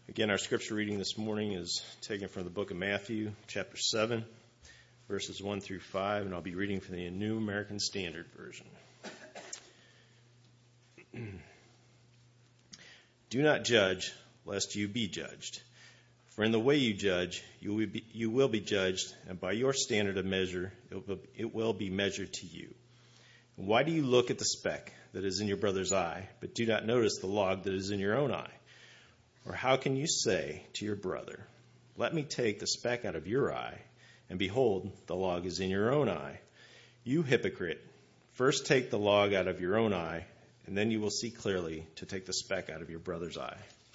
Again, our scripture reading this morning is taken from the book of Matthew, chapter 7, verses 1 through 5, and I'll be reading from the New American Standard Version. Do not judge, lest you be judged. For in the way you judge, you will be judged, and by your standard of measure, it will be measured to you. And why do you look at the speck that is in your brother's eye, but do not notice the log that is in your own eye? Or how can you say to your brother, let me take the speck out of your eye, and behold, the log is in your own eye? You hypocrite, first take the log out of your own eye, and then you will see clearly to take the speck out of your brother's eye.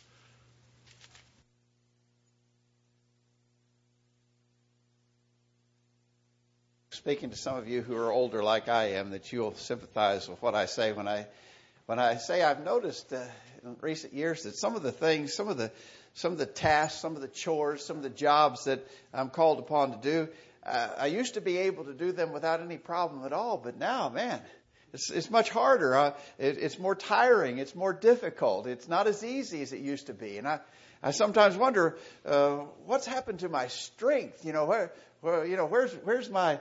Speaking to some of you who are older like I am, that you'll sympathize with what I say when I say I've noticed in recent years that some of the things, some of the tasks, some of the chores, some of the jobs that I'm called upon to do, I used to be able to do them without any problem at all, but now, man, it's much harder. It's more tiring. It's more difficult. It's not as easy as it used to be. And I sometimes wonder what's happened to my strength. Where's my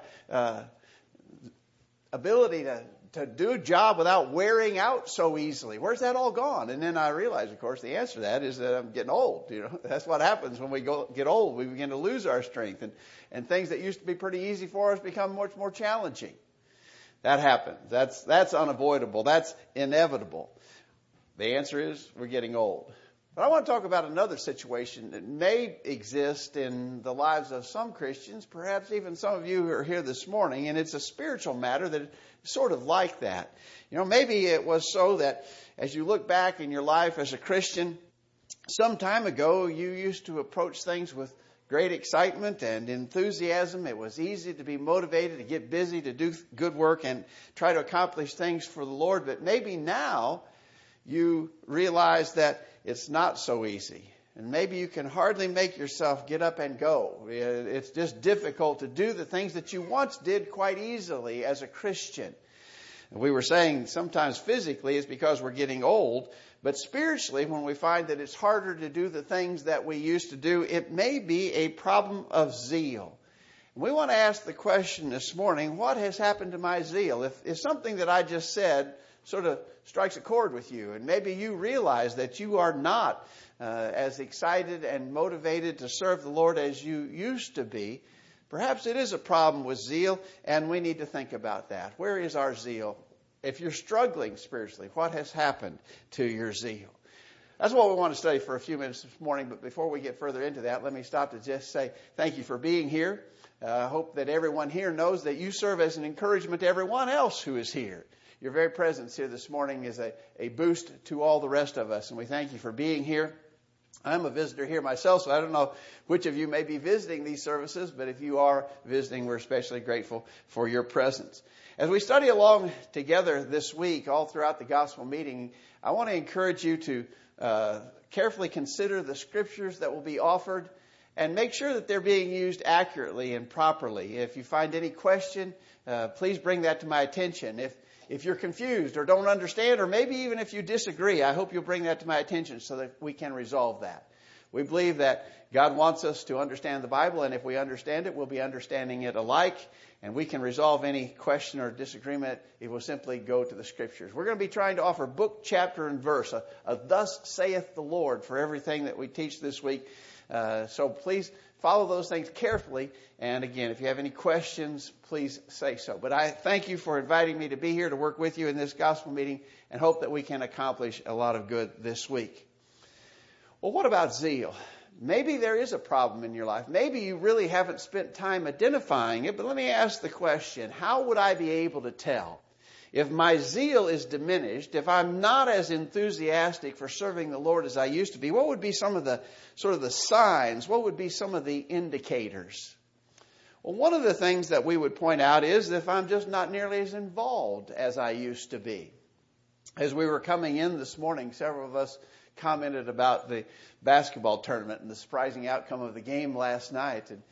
ability to do a job without wearing out so easily? Where's that all gone? And then I realize, of course, the answer to that is that I'm getting old. That's what happens when we get old. We begin to lose our strength, and things that used to be pretty easy for us become much more challenging. That happens. That's unavoidable. That's inevitable. The answer is we're getting old. But I want to talk about another situation that may exist in the lives of some Christians, perhaps even some of you who are here this morning, and it's a spiritual matter that is sort of like that. Maybe it was so that as you look back in your life as a Christian, some time ago you used to approach things with great excitement and enthusiasm. It was easy to be motivated, to get busy, to do good work and try to accomplish things for the Lord. But maybe now you realize that it's not so easy. And maybe you can hardly make yourself get up and go. It's just difficult to do the things that you once did quite easily as a Christian. And we were saying sometimes physically it's because we're getting old. But spiritually, when we find that it's harder to do the things that we used to do, it may be a problem of zeal. We want to ask the question this morning, what has happened to my zeal? If something that I just said sort of strikes a chord with you, and maybe you realize that you are not as excited and motivated to serve the Lord as you used to be, perhaps it is a problem with zeal, and we need to think about that. Where is our zeal? If you're struggling spiritually, what has happened to your zeal? That's what we want to study for a few minutes this morning, but before we get further into that, let me stop to just say thank you for being here. I hope that everyone here knows that you serve as an encouragement to everyone else who is here. Your very presence here this morning is a boost to all the rest of us, and we thank you for being here. I'm a visitor here myself, so I don't know which of you may be visiting these services, but if you are visiting, we're especially grateful for your presence. As we study along together this week, all throughout the gospel meeting, I want to encourage you to carefully consider the scriptures that will be offered and make sure that they're being used accurately and properly. If you find any question, please bring that to my attention. If you're confused or don't understand, or maybe even if you disagree, I hope you'll bring that to my attention so that we can resolve that. We believe that God wants us to understand the Bible, and if we understand it, we'll be understanding it alike, and we can resolve any question or disagreement if we'll simply go to the Scriptures. We're going to be trying to offer book, chapter, and verse, a thus saith the Lord for everything that we teach this week. So please follow those things carefully. And again, if you have any questions, please say so. But I thank you for inviting me to be here to work with you in this gospel meeting and hope that we can accomplish a lot of good this week. Well, what about zeal? Maybe there is a problem in your life. Maybe you really haven't spent time identifying it, but let me ask the question, how would I be able to tell? If my zeal is diminished, if I'm not as enthusiastic for serving the Lord as I used to be, what would be some of the sort of the signs? What would be some of the indicators? Well, one of the things that we would point out is if I'm just not nearly as involved as I used to be. As we were coming in this morning, several of us commented about the basketball tournament and the surprising outcome of the game last night.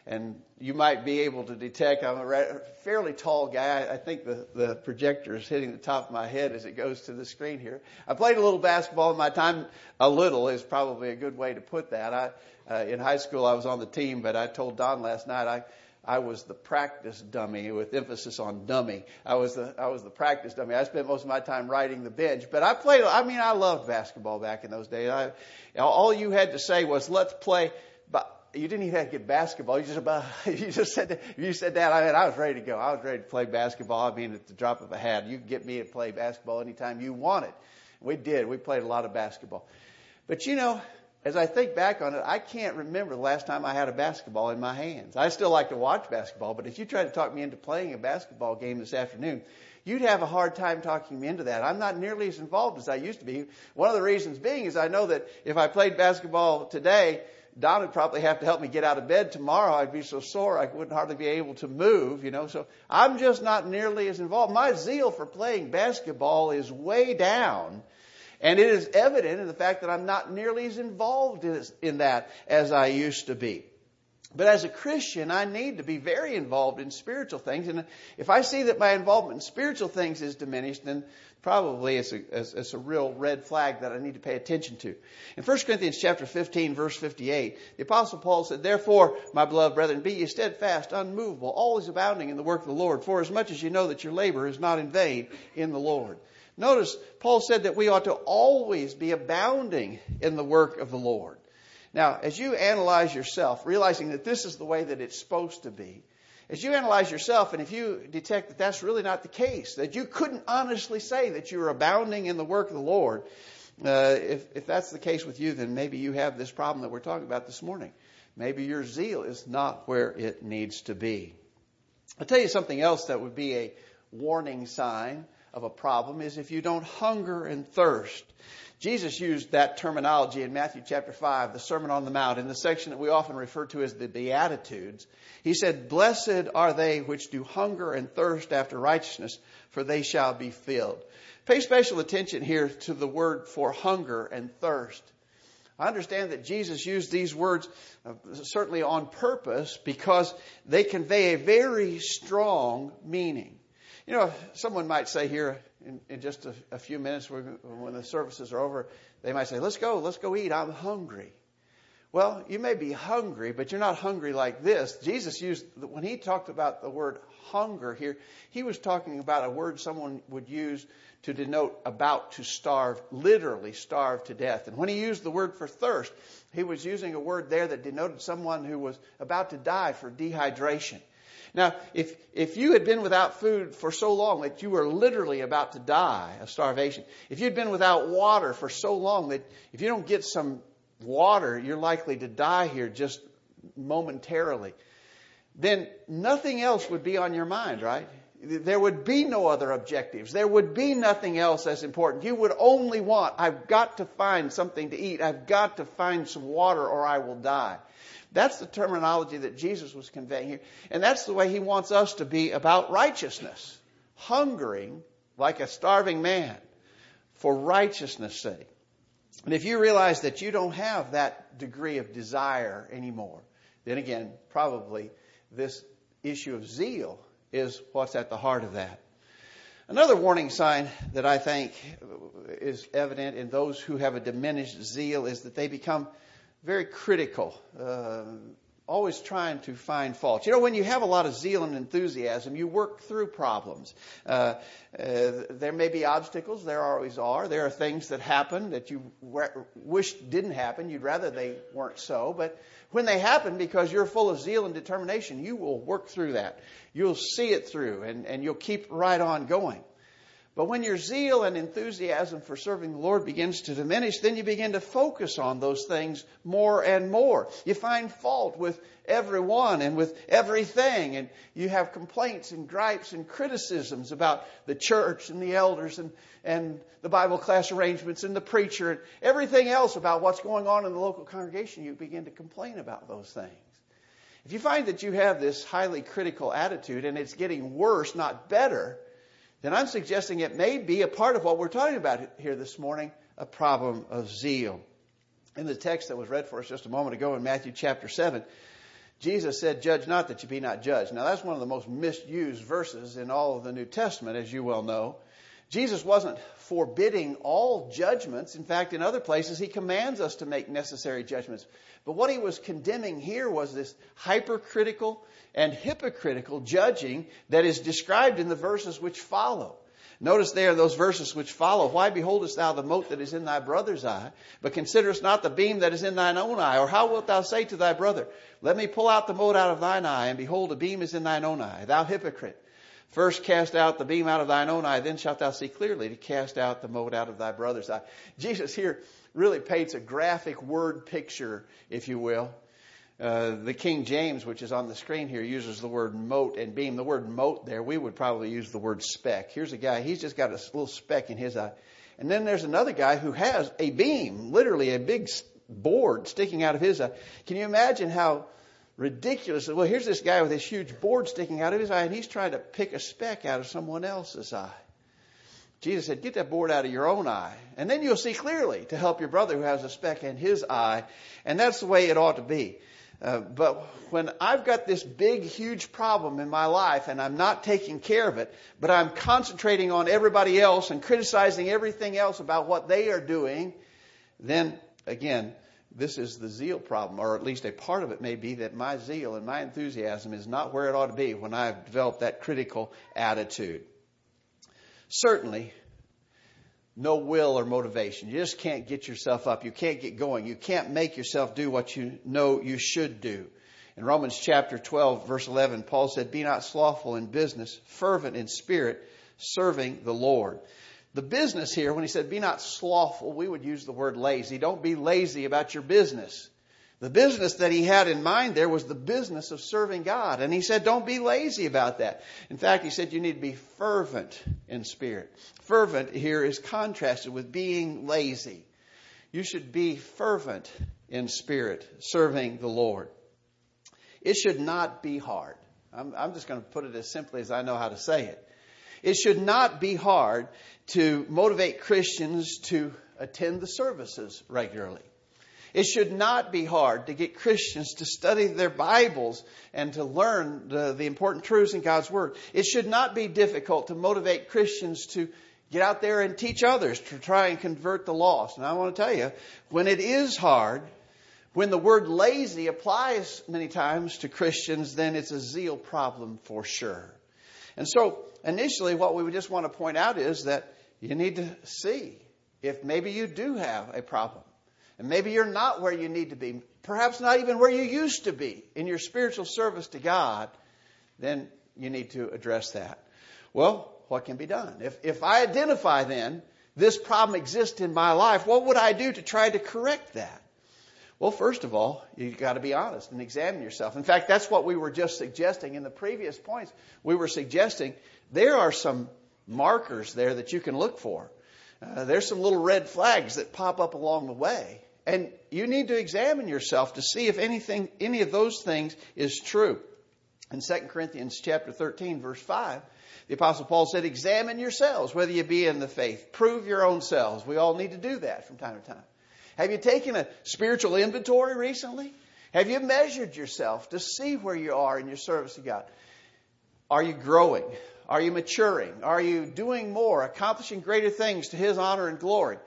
And you might be able to detect, I'm a fairly tall guy. I think the projector is hitting the top of my head as it goes to the screen here. I played a little basketball in my time. A little is probably a good way to put that. In high school, I was on the team, but I told Don last night I was the practice dummy, with emphasis on dummy. I was the practice dummy. I spent most of my time riding the bench. But I loved basketball back in those days. All you had to say was, let's play. But you didn't even have to get basketball. You said that. I was ready to go. I was ready to play basketball. At the drop of a hat. You could get me to play basketball anytime you wanted. We did. We played a lot of basketball. But as I think back on it, I can't remember the last time I had a basketball in my hands. I still like to watch basketball, but if you try to talk me into playing a basketball game this afternoon, you'd have a hard time talking me into that. I'm not nearly as involved as I used to be. One of the reasons being is I know that if I played basketball today, Don would probably have to help me get out of bed tomorrow. I'd be so sore I wouldn't hardly be able to move, So I'm just not nearly as involved. My zeal for playing basketball is way down. And it is evident in the fact that I'm not nearly as involved in that as I used to be. But as a Christian, I need to be very involved in spiritual things. And if I see that my involvement in spiritual things is diminished, then probably it's a real red flag that I need to pay attention to. In 1 Corinthians chapter 15, verse 58, the Apostle Paul said, "Therefore, my beloved brethren, be ye steadfast, unmovable, always abounding in the work of the Lord, for as much as you know that your labor is not in vain in the Lord." Notice, Paul said that we ought to always be abounding in the work of the Lord. Now, as you analyze yourself, realizing that this is the way that it's supposed to be, as you analyze yourself, and if you detect that that's really not the case, that you couldn't honestly say that you're abounding in the work of the Lord, if that's the case with you, then maybe you have this problem that we're talking about this morning. Maybe your zeal is not where it needs to be. I'll tell you something else that would be a warning sign of a problem is if you don't hunger and thirst. Jesus used that terminology in Matthew chapter 5, the Sermon on the Mount, in the section that we often refer to as the Beatitudes. He said, "Blessed are they which do hunger and thirst after righteousness, for they shall be filled." Pay special attention here to the word for hunger and thirst. I understand that Jesus used these words certainly on purpose because they convey a very strong meaning. Someone might say here in just a few minutes when the services are over, they might say, let's go eat. I'm hungry. Well, you may be hungry, but you're not hungry like this. Jesus when he talked about the word hunger here, he was talking about a word someone would use to denote about to starve, literally starve to death. And when he used the word for thirst, he was using a word there that denoted someone who was about to die for dehydration. Now, if you had been without food for so long that you were literally about to die of starvation, if you'd been without water for so long that if you don't get some water, you're likely to die here just momentarily, then nothing else would be on your mind, right? There would be no other objectives. There would be nothing else as important. You would only want, I've got to find something to eat. I've got to find some water or I will die. That's the terminology that Jesus was conveying here. And that's the way he wants us to be about righteousness. Hungering like a starving man for righteousness' sake. And if you realize that you don't have that degree of desire anymore, then again, probably this issue of zeal is what's at the heart of that. Another warning sign that I think is evident in those who have a diminished zeal is that they become very critical, always trying to find faults. When you have a lot of zeal and enthusiasm, you work through problems. There may be obstacles. There always are. There are things that happen that you wish didn't happen. You'd rather they weren't so. But when they happen, because you're full of zeal and determination, you will work through that. You'll see it through, and you'll keep right on going. But when your zeal and enthusiasm for serving the Lord begins to diminish, then you begin to focus on those things more and more. You find fault with everyone and with everything. And you have complaints and gripes and criticisms about the church and the elders and the Bible class arrangements and the preacher and everything else about what's going on in the local congregation. You begin to complain about those things. If you find that you have this highly critical attitude and it's getting worse, not better, then I'm suggesting it may be a part of what we're talking about here this morning, a problem of zeal. In the text that was read for us just a moment ago in Matthew chapter 7, Jesus said, judge not that you be not judged. Now, that's one of the most misused verses in all of the New Testament, as you well know. Jesus wasn't forbidding all judgments. In fact, in other places, he commands us to make necessary judgments. But what he was condemning here was this hypercritical and hypocritical judging that is described in the verses which follow. Notice there those verses which follow. Why beholdest thou the mote that is in thy brother's eye, but considerest not the beam that is in thine own eye? Or how wilt thou say to thy brother, let me pull out the mote out of thine eye, and behold, a beam is in thine own eye? Thou hypocrite, first cast out the beam out of thine own eye, then shalt thou see clearly to cast out the mote out of thy brother's eye. Jesus here really paints a graphic word picture, if you will. The King James, which is on the screen here, uses the word mote and beam. The word mote there, we would probably use the word speck. Here's a guy, he's just got a little speck in his eye. And then there's another guy who has a beam, literally a big board sticking out of his eye. Can you imagine how ridiculous? Well, here's this guy with this huge board sticking out of his eye, and he's trying to pick a speck out of someone else's eye. Jesus said, get that board out of your own eye, and then you'll see clearly to help your brother who has a speck in his eye. And that's the way it ought to be. But when I've got this big, huge problem in my life and I'm not taking care of it, but I'm concentrating on everybody else and criticizing everything else about what they are doing, then, again, this is the zeal problem, or at least a part of it may be that my zeal and my enthusiasm is not where it ought to be when I've developed that critical attitude. Certainly, no will or motivation. You just can't get yourself up. You can't get going. You can't make yourself do what you know you should do. In Romans chapter 12, verse 11, Paul said, be not slothful in business, fervent in spirit, serving the Lord. The business here, when he said be not slothful, we would use the word lazy. Don't be lazy about your business. The business that he had in mind there was the business of serving God. And he said, don't be lazy about that. In fact, he said you need to be fervent in spirit. Fervent here is contrasted with being lazy. You should be fervent in spirit, serving the Lord. It should not be hard. I'm just going to put it as simply as I know how to say it. It should not be hard to motivate Christians to attend the services regularly. It should not be hard to get Christians to study their Bibles and to learn the important truths in God's Word. It should not be difficult to motivate Christians to get out there and teach others to try and convert the lost. And I want to tell you, when it is hard, when the word lazy applies many times to Christians, then it's a zeal problem for sure. And so initially what we would just want to point out is that you need to see if maybe you do have a problem. And maybe you're not where you need to be, perhaps not even where you used to be in your spiritual service to God, then you need to address that. Well, what can be done? If I identify then this problem exists in my life, what would I do to try to correct that? Well, first of all, you've got to be honest and examine yourself. In fact, that's what we were just suggesting in the previous points. We were suggesting there are some markers there that you can look for. There's some little red flags that pop up along the way. And you need to examine yourself to see if any of those things is true. In 2 Corinthians chapter 13, verse 5, the Apostle Paul said, examine yourselves, whether you be in the faith. Prove your own selves. We all need to do that from time to time. Have you taken a spiritual inventory recently? Have you measured yourself to see where you are in your service to God? Are you growing? Are you maturing? Are you doing more, accomplishing greater things to His honor and glory?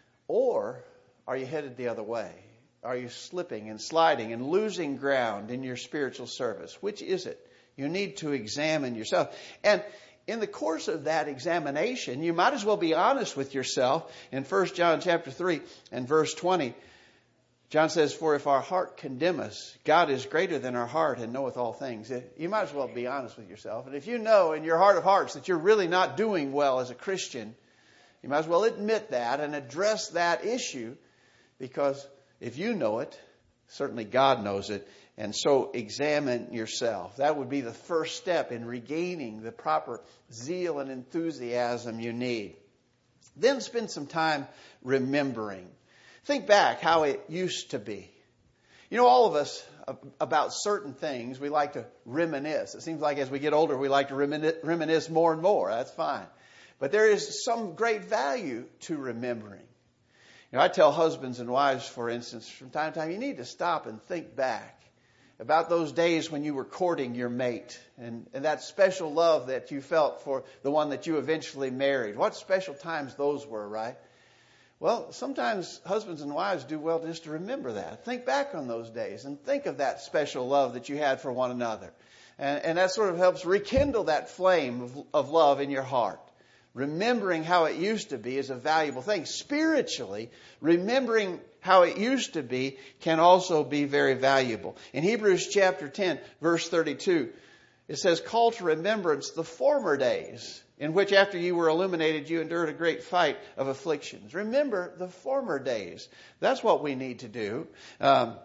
Or are you headed the other way? Are you slipping and sliding and losing ground in your spiritual service? Which is it? You need to examine yourself. And in the course of that examination, you might as well be honest with yourself. In 1 John chapter 3 and verse 20, John says, for if our heart condemn us, God is greater than our heart and knoweth all things. You might as well be honest with yourself. And if you know in your heart of hearts that you're really not doing well as a Christian, you might as well admit that and address that issue. Because if you know it, certainly God knows it. And so examine yourself. That would be the first step in regaining the proper zeal and enthusiasm you need. Then spend some time remembering. Think back how it used to be. You know, all of us, about certain things, we like to reminisce. It seems like as we get older, we like to reminisce more and more. That's fine. But there is some great value to remembering. You know, I tell husbands and wives, for instance, from time to time, you need to stop and think back about those days when you were courting your mate and that special love that you felt for the one that you eventually married. What special times those were, right? Well, sometimes husbands and wives do well just to remember that. Think back on those days and think of that special love that you had for one another. And that sort of helps rekindle that flame of love in your heart. Remembering how it used to be is a valuable thing. Spiritually, remembering how it used to be can also be very valuable. In Hebrews chapter 10, verse 32, it says, "Call to remembrance the former days, in which after you were illuminated, you endured a great fight of afflictions." Remember the former days. That's what we need to do. The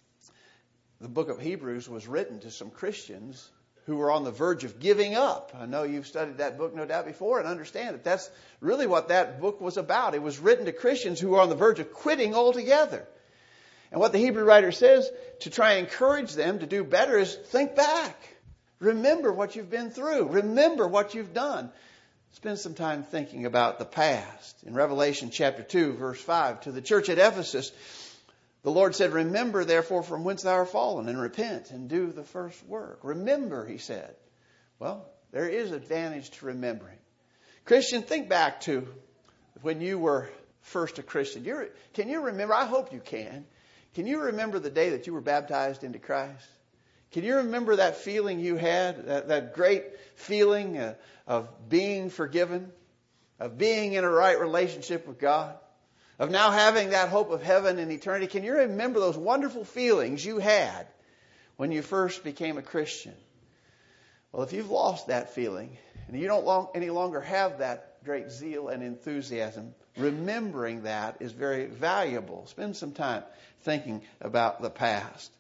book of Hebrews was written to some Christians who were on the verge of giving up. I know you've studied that book, no doubt, before and understand that that's really what that book was about. It was written to Christians who were on the verge of quitting altogether. And what the Hebrew writer says to try and encourage them to do better is think back. Remember what you've been through. Remember what you've done. Spend some time thinking about the past. In Revelation chapter 2, verse 5, to the church at Ephesus, the Lord said, "Remember, therefore, from whence thou art fallen, and repent, and do the first work." Remember, he said. Well, there is advantage to remembering. Christian, think back to when you were first a Christian. Can you remember? I hope you can. Can you remember the day that you were baptized into Christ? Can you remember that feeling you had, that great feeling of being forgiven, of being in a right relationship with God? Of now having that hope of heaven and eternity? Can you remember those wonderful feelings you had when you first became a Christian? Well, if you've lost that feeling and you don't any longer have that great zeal and enthusiasm, remembering that is very valuable. Spend some time thinking about the past.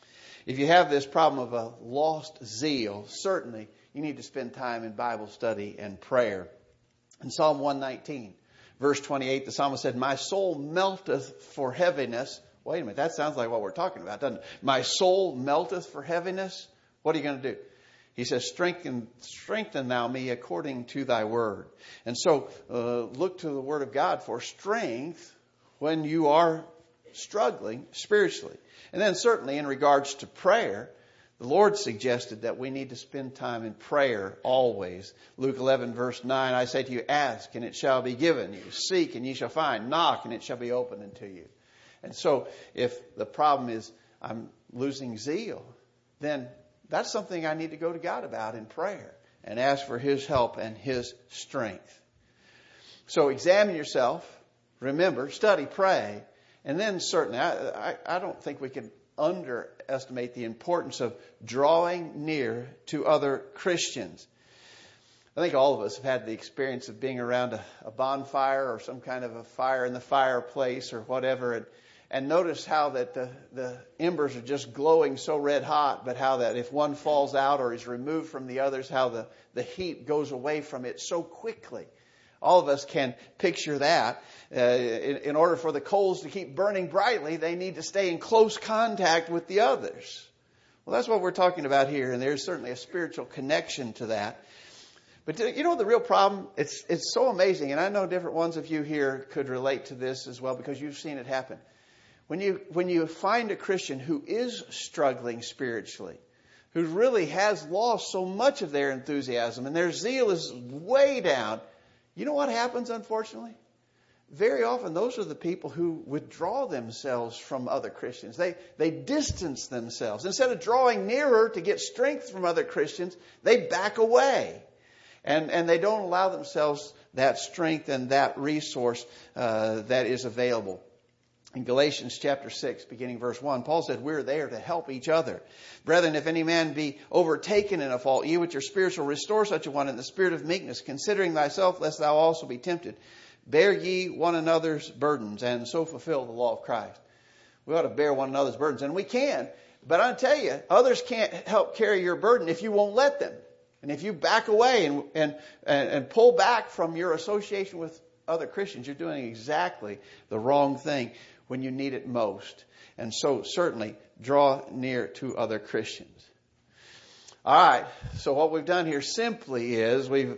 If you have this problem of a lost zeal, certainly you need to spend time in Bible study and prayer. In Psalm 119, verse 28, the psalmist said, "My soul melteth for heaviness." Wait a minute, that sounds like what we're talking about, doesn't it? My soul melteth for heaviness. What are you going to do? He says, strengthen thou me according to thy word. And so look to the word of God for strength when you are struggling spiritually. And then certainly in regards to prayer, the Lord suggested that we need to spend time in prayer always. Luke 11, verse 9, "I say to you, ask, and it shall be given you. Seek, and ye shall find. Knock, and it shall be opened unto you." And so if the problem is I'm losing zeal, then that's something I need to go to God about in prayer and ask for His help and His strength. So examine yourself, remember, study, pray, and then certainly I don't think we can underestimate the importance of drawing near to other Christians. I think all of us have had the experience of being around a bonfire or some kind of a fire in the fireplace or whatever, and notice how that the embers are just glowing so red hot, but how that if one falls out or is removed from the others, how the heat goes away from it so quickly. All of us can picture that. In order for the coals to keep burning brightly, they need to stay in close contact with the others. Well, that's what we're talking about here, and there's certainly a spiritual connection to that. But you know the real problem? It's so amazing, and I know different ones of you here could relate to this as well because you've seen it happen. When you find a Christian who is struggling spiritually, who really has lost so much of their enthusiasm and their zeal is way down, you know what happens, unfortunately? Very often, those are the people who withdraw themselves from other Christians. They distance themselves. Instead of drawing nearer to get strength from other Christians, they back away. And they don't allow themselves that strength and that resource that is available. In Galatians chapter 6, beginning verse 1, Paul said, "We're there to help each other. Brethren, if any man be overtaken in a fault, ye which are spiritual, restore such a one in the spirit of meekness, considering thyself, lest thou also be tempted. Bear ye one another's burdens, and so fulfill the law of Christ." We ought to bear one another's burdens, and we can. But I'll tell you, others can't help carry your burden if you won't let them. And if you back away and pull back from your association with other Christians, you're doing exactly the wrong thing when you need it most. And so certainly draw near to other Christians. All right. So what we've done here simply is we've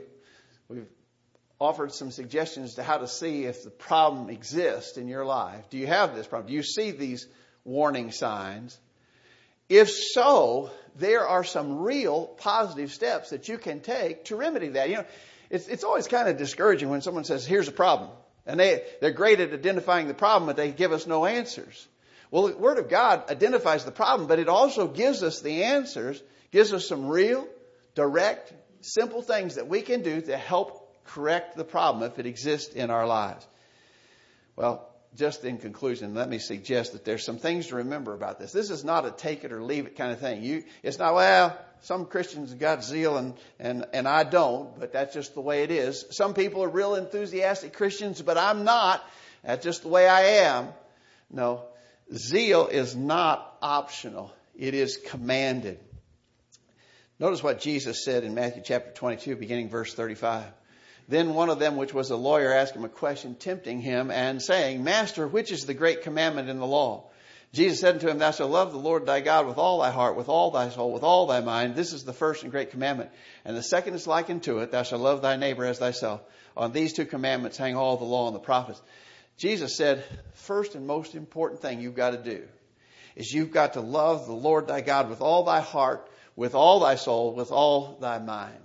offered some suggestions to how to see if the problem exists in your life. Do you have this problem? Do you see these warning signs? If so, there are some real positive steps that you can take to remedy that. You know, it's always kind of discouraging when someone says, here's a problem. And they're great at identifying the problem, but they give us no answers. Well, the Word of God identifies the problem, but it also gives us the answers, gives us some real, direct, simple things that we can do to help correct the problem if it exists in our lives. Well, just in conclusion, let me suggest that there's some things to remember about this. This is not a take it or leave it kind of thing. It's not, well, some Christians got zeal and I don't, but that's just the way it is. Some people are real enthusiastic Christians, but I'm not. That's just the way I am. No, zeal is not optional. It is commanded. Notice what Jesus said in Matthew chapter 22, beginning verse 35. Then one of them, which was a lawyer, asked him a question, tempting him and saying, Master, which is the great commandment in the law? Jesus said unto him, Thou shalt love the Lord thy God with all thy heart, with all thy soul, with all thy mind. This is the first and great commandment. And the second is like unto it, Thou shalt love thy neighbor as thyself. On these two commandments hang all the law and the prophets. Jesus said, first and most important thing you've got to do is you've got to love the Lord thy God with all thy heart, with all thy soul, with all thy mind.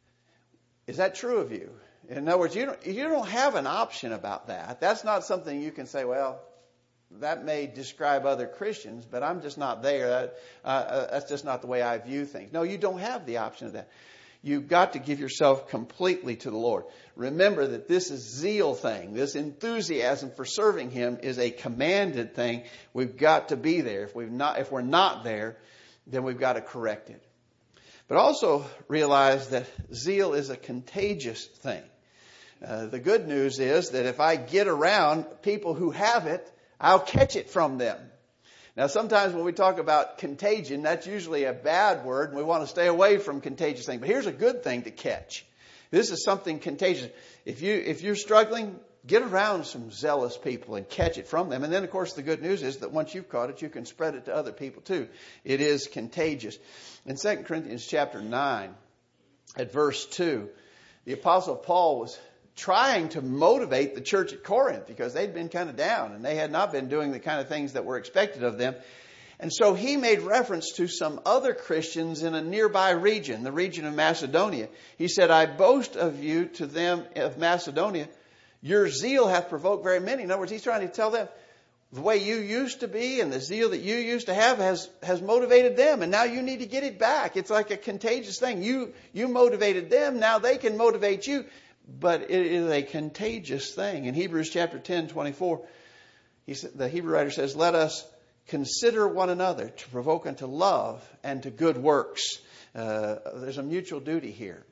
Is that true of you? In other words, you don't have an option about that. That's not something you can say, well, that may describe other Christians, but I'm just not there. That's just not the way I view things. No, you don't have the option of that. You've got to give yourself completely to the Lord. Remember that this is zeal thing. This enthusiasm for serving Him is a commanded thing. We've got to be there. If we're not there, then we've got to correct it. But also realize that zeal is a contagious thing. The good news is that if I get around people who have it, I'll catch it from them. Now, sometimes when we talk about contagion, that's usually a bad word, and we want to stay away from contagious things. But here's a good thing to catch. This is something contagious. If you're struggling, get around some zealous people and catch it from them. And then, of course, the good news is that once you've caught it, you can spread it to other people too. It is contagious. In 2 Corinthians chapter 9, at verse 2, the Apostle Paul was trying to motivate the church at Corinth because they'd been kind of down and they had not been doing the kind of things that were expected of them. And so he made reference to some other Christians in a nearby region, the region of Macedonia. He said, I boast of you to them of Macedonia. Your zeal hath provoked very many. In other words, he's trying to tell them the way you used to be and the zeal that you used to have has motivated them. And now you need to get it back. It's like a contagious thing. You motivated them. Now they can motivate you. But it is a contagious thing. In Hebrews chapter 10:24, the Hebrew writer says, let us consider one another to provoke unto love and to good works. There's a mutual duty here.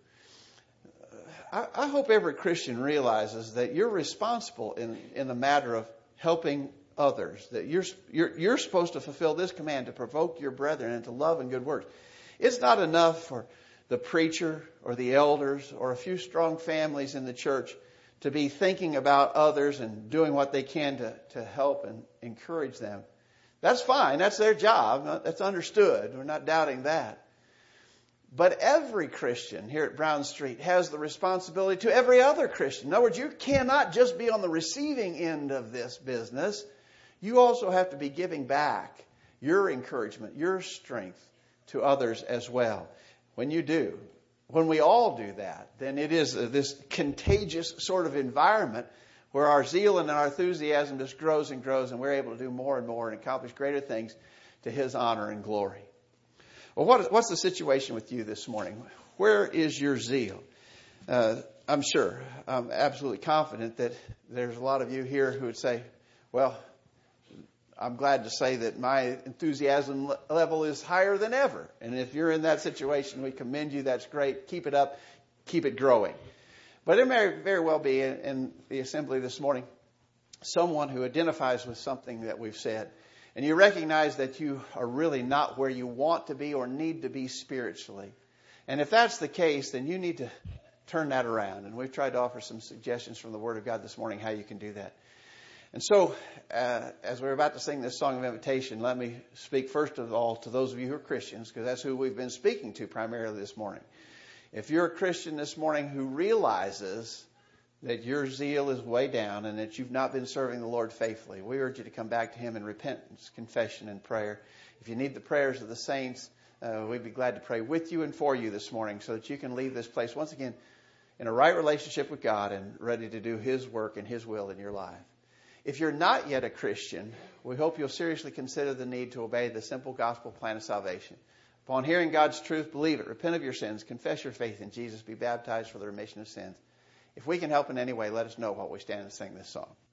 I hope every Christian realizes that you're responsible in the matter of helping others. That you're supposed to fulfill this command to provoke your brethren into love and good works. It's not enough for the preacher or the elders or a few strong families in the church to be thinking about others and doing what they can to help and encourage them. That's fine. That's their job. That's understood. We're not doubting that. But every Christian here at Brown Street has the responsibility to every other Christian. In other words, you cannot just be on the receiving end of this business. You also have to be giving back your encouragement, your strength to others as well. When you do, when we all do that, then it is this contagious sort of environment where our zeal and our enthusiasm just grows and grows, and we're able to do more and more and accomplish greater things to His honor and glory. Well, what's the situation with you this morning? Where is your zeal? I'm absolutely confident that there's a lot of you here who would say, well, I'm glad to say that my enthusiasm level is higher than ever. And if you're in that situation, we commend you. That's great. Keep it up. Keep it growing. But there may very well be in the assembly this morning someone who identifies with something that we've said. And you recognize that you are really not where you want to be or need to be spiritually. And if that's the case, then you need to turn that around. And we've tried to offer some suggestions from the Word of God this morning how you can do that. And so, as we're about to sing this song of invitation, let me speak first of all to those of you who are Christians, because that's who we've been speaking to primarily this morning. If you're a Christian this morning who realizes that your zeal is way down and that you've not been serving the Lord faithfully, we urge you to come back to Him in repentance, confession, and prayer. If you need the prayers of the saints, we'd be glad to pray with you and for you this morning so that you can leave this place once again in a right relationship with God and ready to do His work and His will in your life. If you're not yet a Christian, we hope you'll seriously consider the need to obey the simple gospel plan of salvation. Upon hearing God's truth, believe it, repent of your sins, confess your faith in Jesus, be baptized for the remission of sins. If we can help in any way, let us know while we stand and sing this song.